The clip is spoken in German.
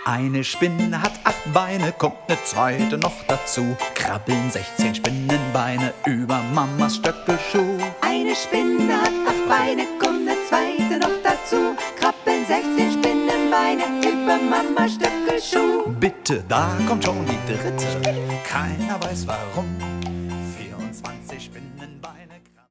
Eine Spinne hat 8 Beine, kommt eine zweite noch dazu. Krabbeln 16 Spinnenbeine über Mamas Stöckelschuh. Eine Spinne hat 8 Beine, kommt eine zweite noch dazu. Krabbeln 16 Spinnenbeine über Mamas Stöckelschuh. Bitte, da kommt schon die dritte. Keiner weiß warum.